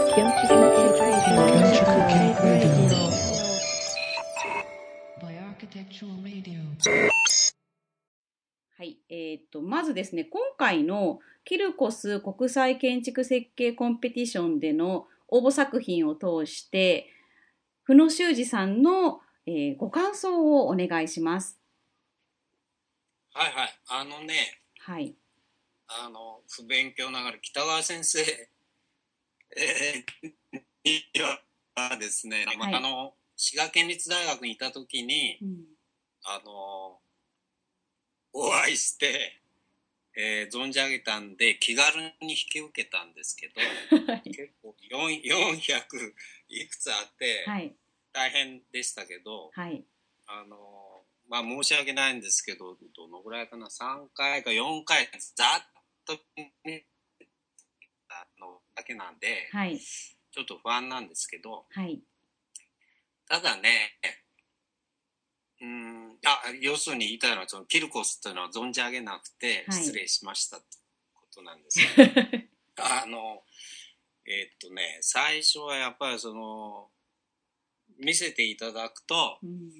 はい、まずですね、今回のキルコス国際建築設計コンペティションでの応募作品を通して、久野修司さんの、ご感想をお願いします。 はいはい、 はい。 不勉強ながら北川先生、にはですね、 はい、 滋賀県立大学にいた時に、お会いして、存じ上げたんで気軽に引き受けたんですけど結構400いくつあって大変でしたけど、 はい、 申し訳ないんですけど、どのぐらいかな、3回か4回ざっとだけなんで、 はい、 ちょっと不安なんですけど、 はい、 ただね、要するに言いたいのは、そのキルコスというのは存じ上げなくて失礼しましたってことなんですけど、最初はやっぱり見せていただくと、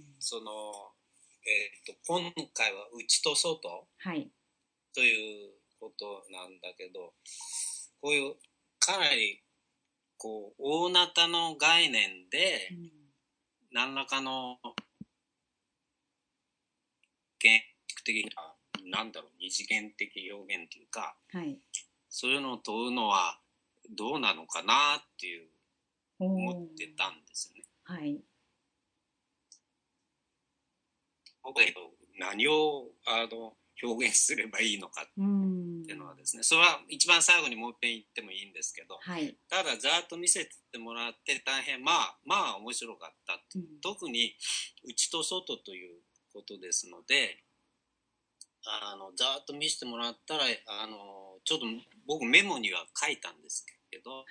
今回は内と外ということなんだけど、こういうかなりこう大なたの概念で何らかの建築的な二次元的表現というか、そういうのを問うのはどうなのかなっていう思ってたんですよね。何を表現すればいいのかっていうのはですね、それは一番最後にもう一遍言ってもいいんですけど、ただざっと見せてもらって大変まあ面白かったっていう、特に内と外ということですので、ざっと見せてもらったらちょっと僕メモには書いたんですけど、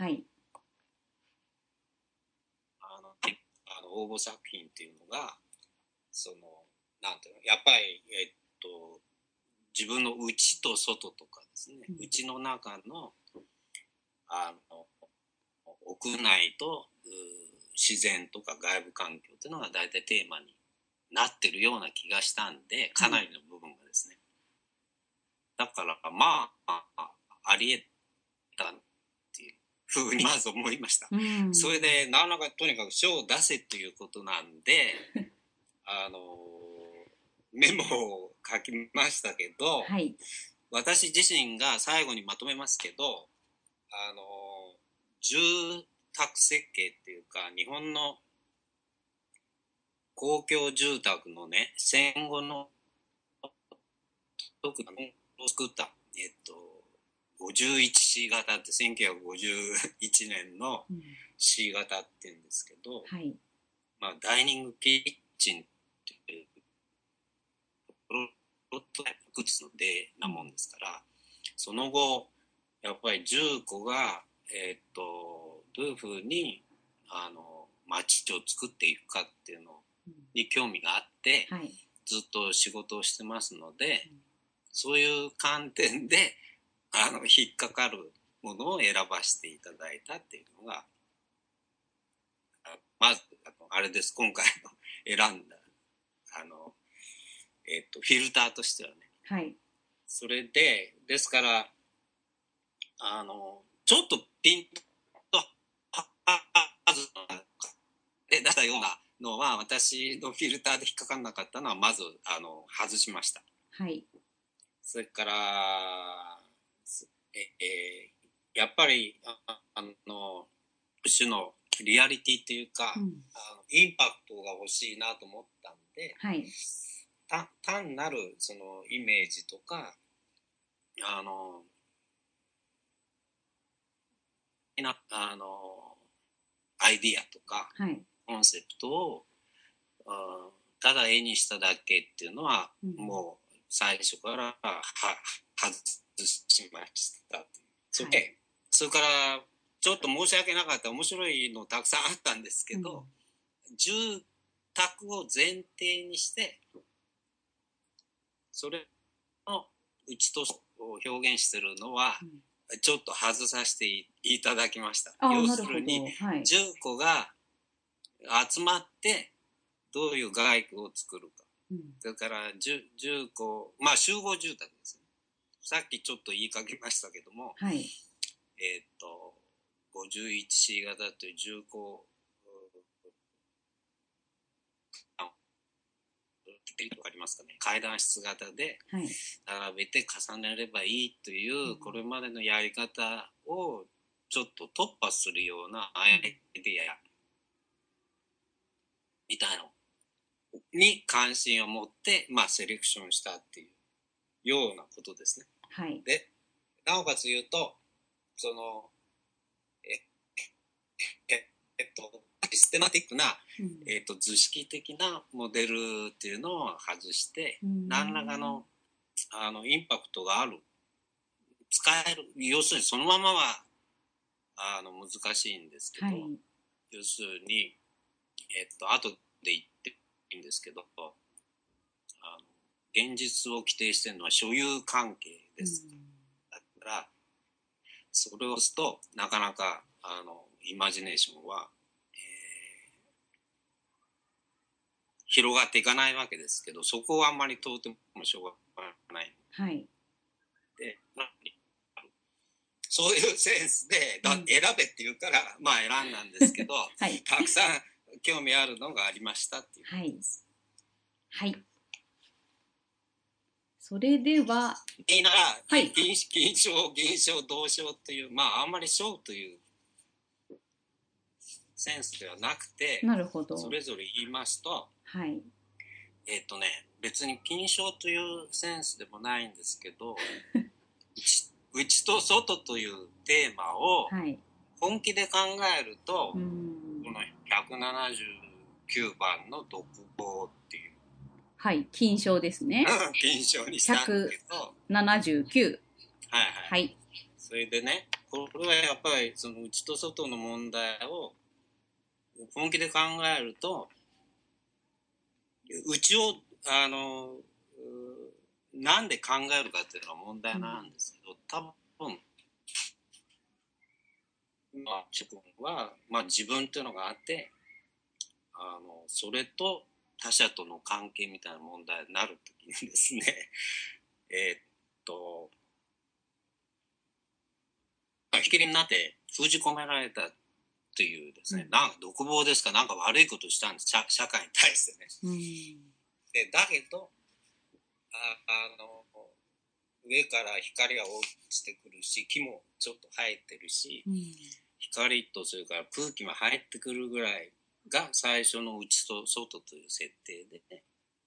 応募作品っていうのがなんていうの、やっぱり自分の内と外とかですね、内の中の屋内と自然とか外部環境っていうのが大体テーマになってるような気がしたんで、かなりの部分がですね、だからありえたっていうふうにまず思いました。それでなかなかとにかく賞を出せっていうことなんでメモを書きましたけど、私自身が最後にまとめますけど、住宅設計っていうか、日本の公共住宅のね、戦後の特に作った51C 型って1951年の C 型っていうんですけど、ダイニングキッチンっていうプロトタイプの例なもんですから、その後やっぱり10個がどういうふうに街を作っていくかっていうのに興味があって、ずっと仕事をしてますので、そういう観点で引っかかるものを選ばせていただいたっていうのがまずあれです。今回の選んだフィルターとしてはね、それでですからちょっとピンと出したようなのは、私のフィルターで引っかかんなかったのはまず外しました。それからやっぱり種のリアリティというか、インパクトが欲しいなと思ったんで、単なるそのイメージとかアイディアとか、コンセプトをただ絵にしただけっていうのは、もう最初から外しましたっていう。それからちょっと申し訳なかった、面白いのたくさんあったんですけど、住宅を前提にしてそれの内とを表現してるのは、 ちょっと外させていただきました。 要するに、10個が集まってどういう街区を作るか。それから 10個、まあ集合住宅ですね。さっきちょっと言いかけましたけども、51C 型という10個ありますかね、階段室型で並べて重ねればいいというこれまでのやり方をちょっと突破するようなアイデアみたいなのに関心を持って、まあ、セレクションしたっていうようなことですね。で、なおかつ言うと、そのシステマティックな、図式的なモデルっていうのを外して、何らかの、インパクトがある、使える、要するにそのままは難しいんですけど、要するに、後で言っていいんですけど、現実を規定しているのは所有関係です。だから、それを押すとなかなかイマジネーションは、広がっていかないわけですけど、そこはあんまり到底もしょうがない。で、そういうセンスで、選べって言うから、まあ選んだんですけど、たくさん興味あるのがありましたっていうことです。 それでは、 いいなら、金賞、銀賞、銅賞という、まああんまり賞というセンスではなくて、それぞれ言いますと、別に金賞というセンスでもないんですけど、内と外というテーマを本気で考えると、この179番の独房っていう。 金賞ですね。 金賞にしたんだけど。 179。 それでね、これはやっぱりその内と外の問題を本気で考えると、内をなんで考えるかっていうのは問題なんですけど、多分自分は、まあ、自分っていうのがあってそれと他者との関係みたいな問題になるときにですね引きりになって封じ込められたというですね、なんか独房ですか、なんか悪いことしたんです、社会に対してね。でだけど上から光が落ちてくるし、木もちょっと生えてるし、光とそれから空気も入ってくるぐらいが最初の内と外という設定でね。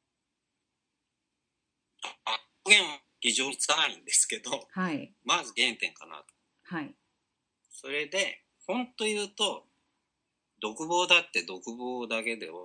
表現は非常につかないんですけど、まず原点かなと。それで本当言うと独房だって独房だけでは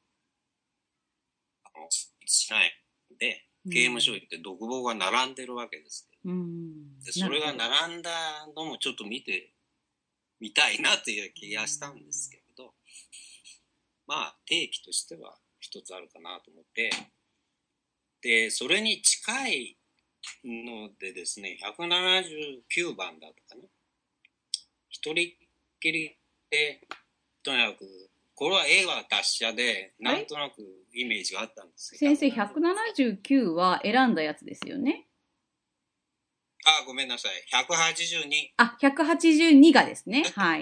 しないんで、刑務所行って独房が並んでるわけですけど、でそれが並んだのもちょっと見てみたいなという気がしたんですけど、まあ定義としては一つあるかなと思って、でそれに近いのでですね、179番だとかね、一人っきりでとにかくこれは映画達者でなんとなくイメージがあったんですよ。先生、179は選んだやつですよね。 ごめんなさい。182。 182がですね。はい。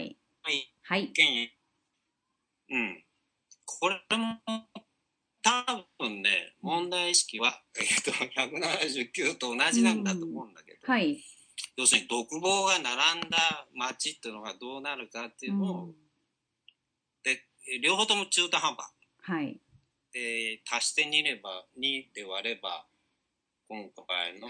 これも多分ね、問題意識は、179と同じなんだと思うんだけど、要するに独房が並んだ街っていうのがどうなるかっていうのを、で両方とも中途半端。で足して2で割れば今回の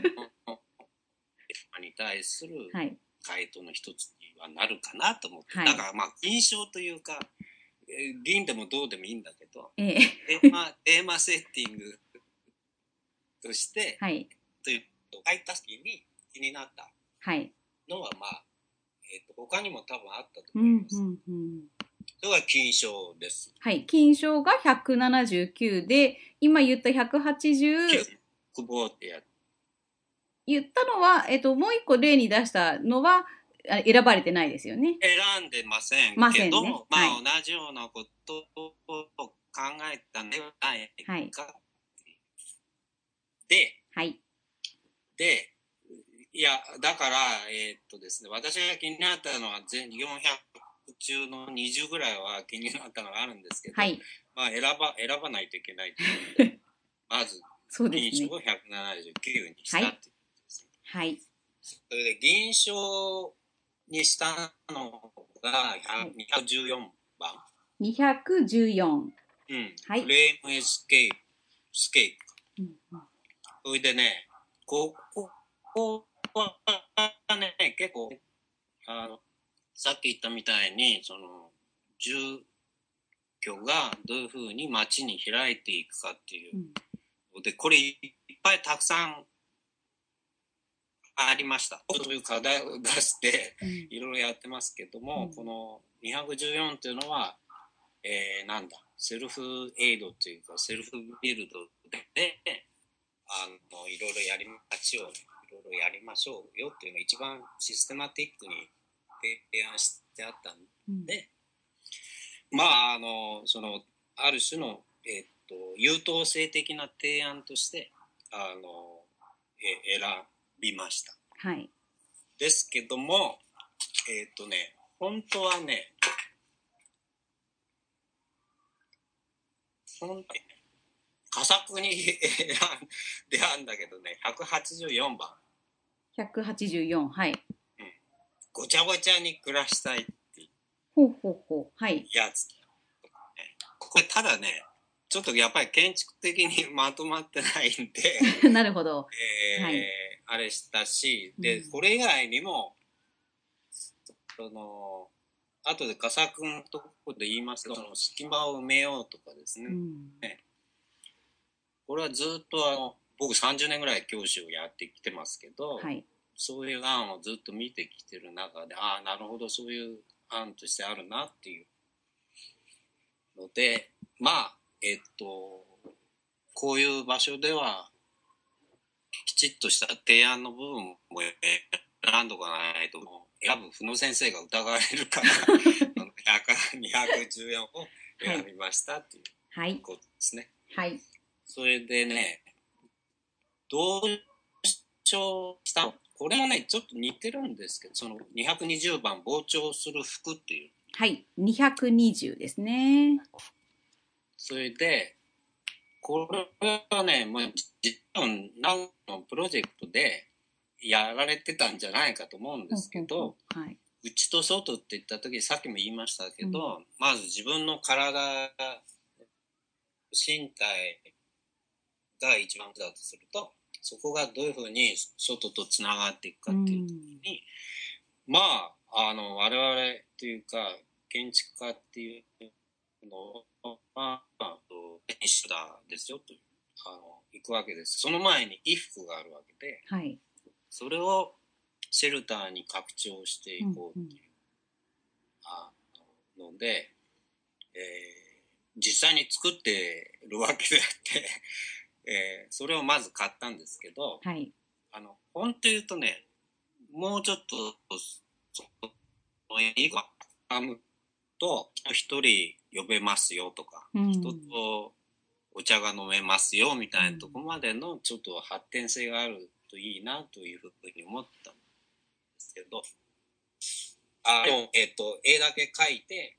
に対する回答の一つにはなるかなと思って、だからまあ印象というか銀でもどうでもいいんだけど、テーマセッティングとして、という書いた時に気になったのは、まあ他にも多分あったと思います。それが金賞です。 金賞が179で、今言った180。 久保ってやつ。 言ったのは、もう一個例に出したのは、選ばれてないですよね。 選んでませんけど、ね、まあ、同じようなことを考えたんではないか。で、いや、だから、ですね、私が気になったのは、全400中の20ぐらいは気になったのがあるんですけど、まあ、選ばないといけないということで、まず、銀賞を179にしたっていうことですね。 はい。 それで、銀賞にしたのが214番。 214。 うん。はい、フレームエスケープ。それでね、ここはね、結構、さっき言ったみたいに、その、住居がどういうふうに街に開いていくかっていう。で、これいっぱいたくさんありました。そういう課題を出して、いろいろやってますけども、この214っていうのは、なんだ、セルフエイドというか、セルフビルドで、いろいろやりましょうよっていうのが一番システマティックに提案してあったんで、まあ、その、ある種の、優等生的な提案として、選びました。 はい。 ですけども、本当はね、佳作に選んだけどね、184番。 184、はい。 ごちゃごちゃに暮らしたいっていうやつ。これただね、ちょっとやっぱり建築的にまとまってないんで、 なるほど。 あれしたし、で、これ以外にも、その、後で佳作のところで言いますと、その隙間を埋めようとかですね。これはずっと僕30年ぐらい教師をやってきてますけど、そういう案をずっと見てきてる中で、ああ、なるほど、そういう案としてあるなっていうので、まあ、こういう場所では、きちっとした提案の部分も選んどかないと、選ぶ負の先生が疑われるから、214を選びましたっていうことですね。 はい。 それでね、同調したの。これもね、ちょっと似てるんですけど、その220番、膨張する服っていう。 はい、220ですね。 それで、これはね、もう実は何のプロジェクトでやられてたんじゃないかと思うんですけど、内と外って言った時、さっきも言いましたけど、まず自分の体、身体が一番だとすると、そこがどういうふうに外とつながっていくかっていう時に、まあ、我々というか、建築家っていうのは、編集だですよと行くわけです。その前に衣服があるわけで、それをシェルターに拡張していこうっていう、ので、実際に作ってるわけであってそれをまず買ったんですけど、本当言うとね、もうちょっといいかと一人呼べますよとか、人とお茶が飲めますよみたいなとこまでのちょっと発展性があるといいなというふうに思ったんですけど、絵だけ描いて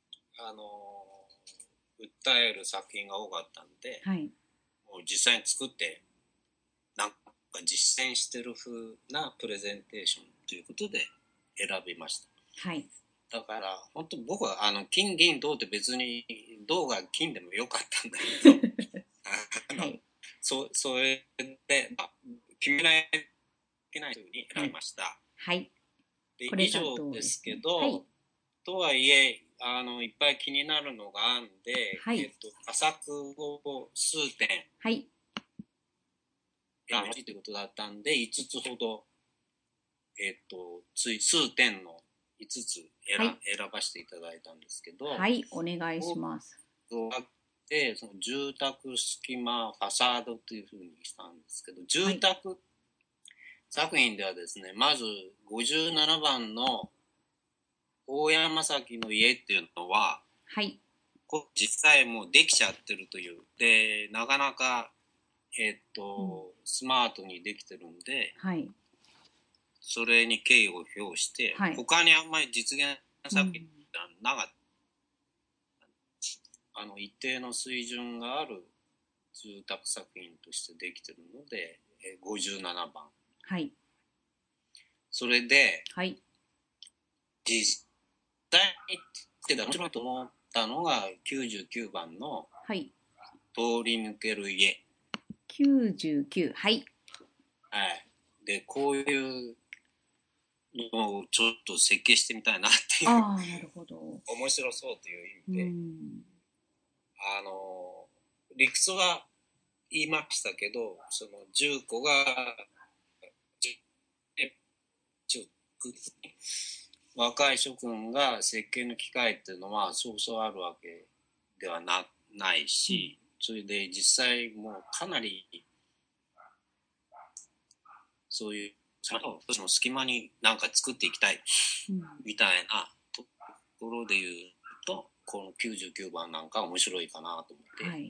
訴える作品が多かったんで、もう実際に作ってなんか実践してる風なプレゼンテーションということで選びました。だから本当僕は金銀銅って別に銅が金でもよかったんだけどそれで、決めないといけないふうに選びました。で以上ですけど、とはいえいっぱい気になるのがあるんで、佳作を数点選びということだったんで、5つほど数点の5つ選ばせていただいたんですけど、 お願いします。 でその住宅隙間ファサードというふうにしたんですけど、住宅、 作品ではですね、まず57番の大山崎の家っていうのは、 はい、 実際もうできちゃってるという。で、なかなか、スマートにできてるんで、 はい、 それに敬意を表して、 はい、 他にあんまり実現作品がなかった。一定の水準がある住宅作品としてできてるので、57番。 はい。 それで、 はい。 実際に面白いと思ったのが99番の通り抜ける家。 99、はい。 はい。で、こういうのをちょっと設計してみたいなっていう。 ああ、なるほど。 面白そうという意味で。理屈は言いましたけど、その10個が、若い諸君が設計の機会っていうのはそうそうあるわけではないし、それで実際もうかなりそういうその隙間になんか作っていきたいみたいなところで言うと、この99番なんか面白いかなと思って、はい、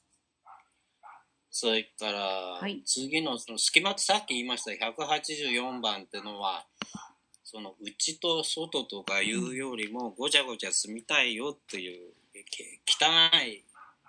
それから次のその隙間ってさっき言いました184番っていうのはその内と外とかいうよりもごちゃごちゃ住みたいよっていう汚い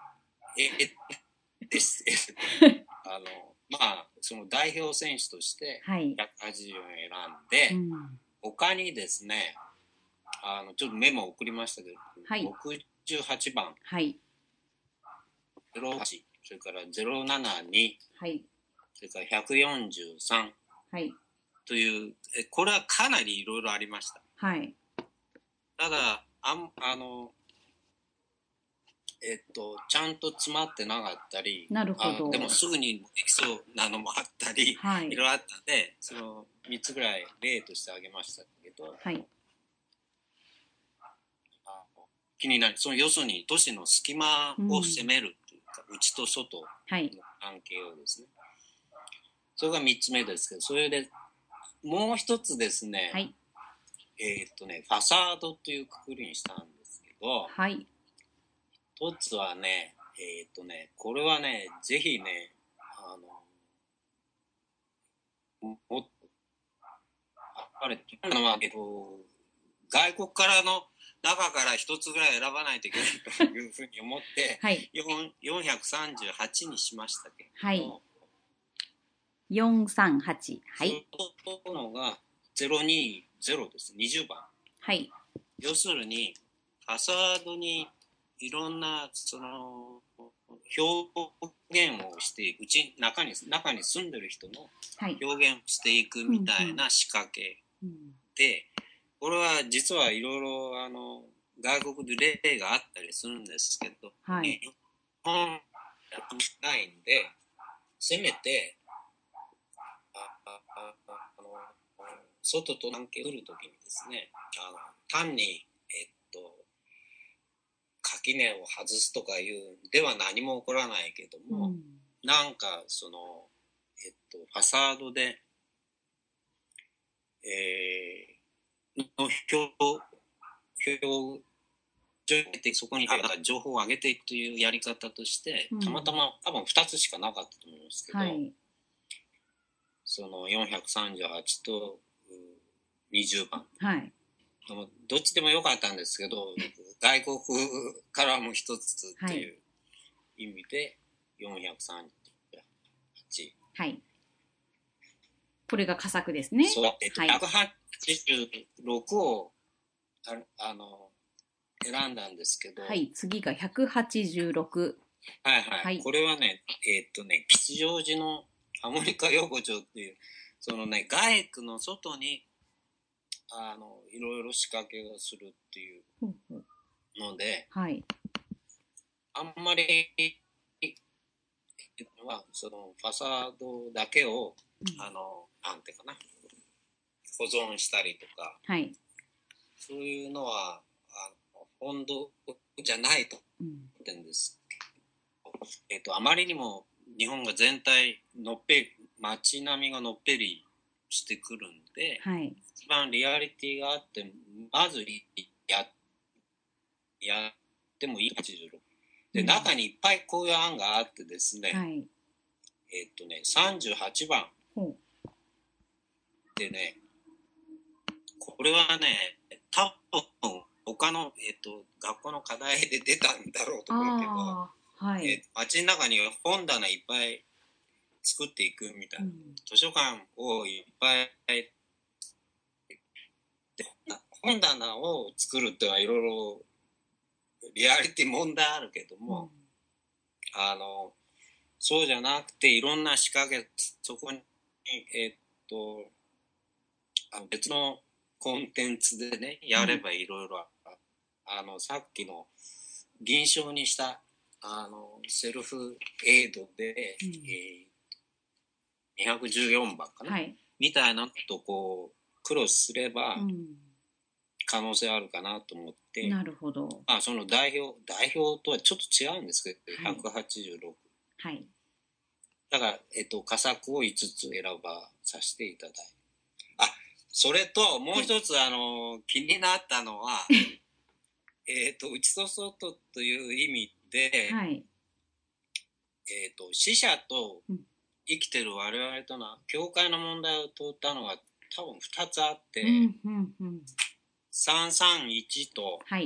ですまあその代表選手として184を選んで、他にですねちょっとメモを送りましたけど、68番、08、それから072、それから143、というこれはかなりいろいろありました。ただちゃんと詰まってなかったり、でもすぐにできそうなのもあったり、いろいろあったんで、その3つぐらい例として挙げましたけど、気になる、その要するに都市の隙間を攻めるというか、内と外の関係をですね、それが3つ目ですけど、それでもう一つですね、ファサードというくくりにしたんですけど、一つはね、これはね、ぜひね、外国からの中から一つぐらい選ばないといけないというふうに思って、438にしましたけど、 438、 そのが020です、20番。要するに、ファサードにいろんなその表現をしていく中に住んでる人の表現をしていくみたいな仕掛けで、これは実はいろいろ外国で例があったりするんですけど、日本ないんでせめて外と関係するときにですね、単に垣根を外すとかいうでは何も起こらないけども、なんかそのファサードで、のそこに情報を上げていくというやり方として、たまたま多分2つしかなかったと思うんですけど、その438と20番、どっちでもよかったんですけど、外国からも一つっていう意味で438。 これが佳作ですね。 そう、186を選んだんですけど、 次が186。 これはね、吉祥寺のハモニカ横丁っていう、そのね、外区の外にいろいろ仕掛けをするっていうので、あんまりそのファサードだけをなんていうかな、保存したりとか、そういうのは本土じゃないと思ってるんですけど、あまりにも日本が全体街並みがのっぺりしてくるんで、 はい、 一番リアリティがあって、まずやってもいい86。で、中にいっぱいこういう案があってですね、はい、38番。でね、これはね、多分他の、学校の課題で出たんだろうと思うけど、はい、街の中に本棚いっぱい作っていくみたいな、図書館をいっぱい本棚を作るってのはいろいろリアリティ問題あるけども、そうじゃなくていろんな仕掛け、そこに別のコンテンツでねやればいろいろ、さっきの銀賞にしたセルフエイドで、214番かな、はい、みたいなとこうクロスすれば可能性あるかなと思って、 なるほど。 その代表とはちょっと違うんですけど、186、はい、だから佳作を5つ選ばさせていただいて、それともう一つ気になったのは内と外という意味で、はい、死者と生きてる我々との境界の問題を問ったのは多分2つあって、331と、はい、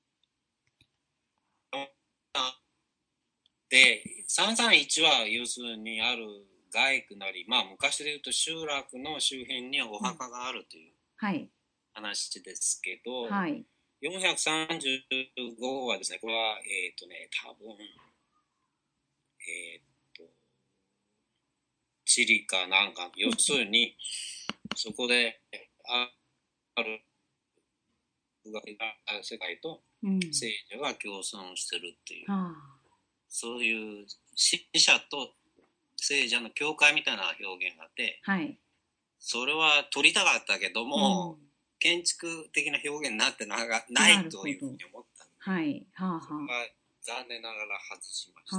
で331は要するにある街区なり、昔で言うと集落の周辺にお墓があるという話ですけど、はい、435はですね、これは多分チリかなんか、要するにそこである世界と聖者が共存してるっていう、そういう死者と聖者の境界みたいな表現があって、はい、それは取りたかったけども、建築的な表現になってないというふうに思ったので、はい、それは残念ながら外しました。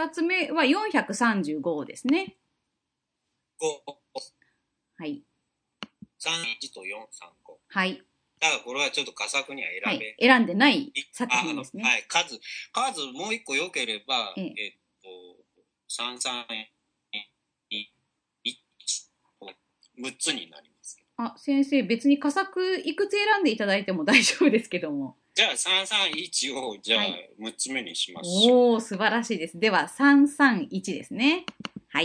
2つ目は435ですね。 5、 はい、 31と435。 はい。 だからこれはちょっと佳作には選べ、 はい、選んでない作品ですね。 はい、数もう一個良ければ、331、6つになります。 先生、別に佳作いくつ選んでいただいても大丈夫ですけども。 じゃあ331をじゃあ6つ目にしましょう。 おー、素晴らしいです。では331ですね。はい。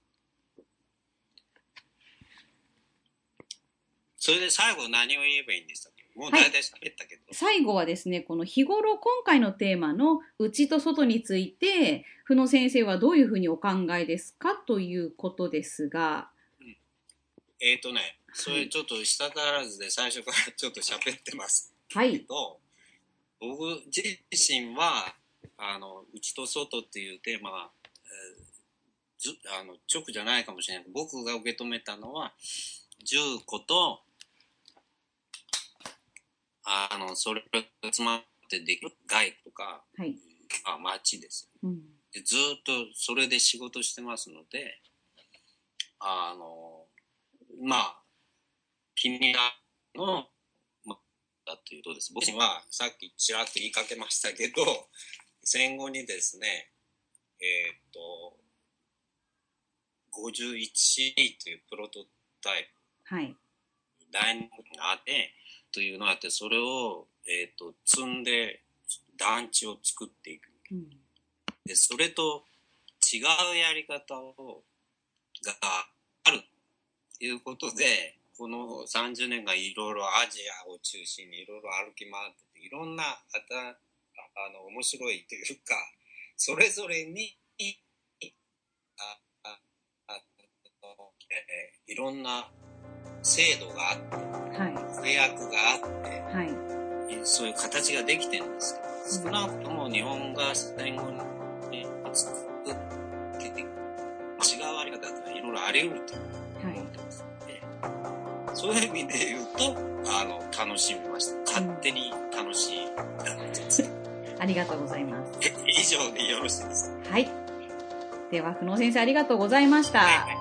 それで最後何を言えばいいんでしたっけ？もう大体喋ったけど、 最後はですね、この日頃今回のテーマの内と外について、久野先生はどういうふうにお考えですかということですが、 それちょっと舌足らずで最初からちょっと喋ってますけど、はい、僕自身は内と外っていうテーマが、直じゃないかもしれないけど、僕が受け止めたのは10個とそれが集まってできる街とか、はい、街です、でずっとそれで仕事してますので、気になるのだというとです。僕はさっきちらっと言いかけましたけど、戦後にですね、51というプロトタイプ、はい、ダイニングがあってというのがあって、それを、積んで団地を作っていく、でそれと違うやり方があるということで、この30年がいろいろアジアを中心にいろいろ歩き回ってて、いろんな面白いというか、それぞれにいろんな制度があって、はい、制約があって、はい、そういう形ができてるんですけど、少なくとも日本が戦後に作って違うあり方だったらいろいろあり得ると思ってますので、はい、そういう意味で言うと楽しみました。勝手に楽しいです。 ありがとうございます。 以上でよろしいですか？ はい。では久野先生、ありがとうございました。はい。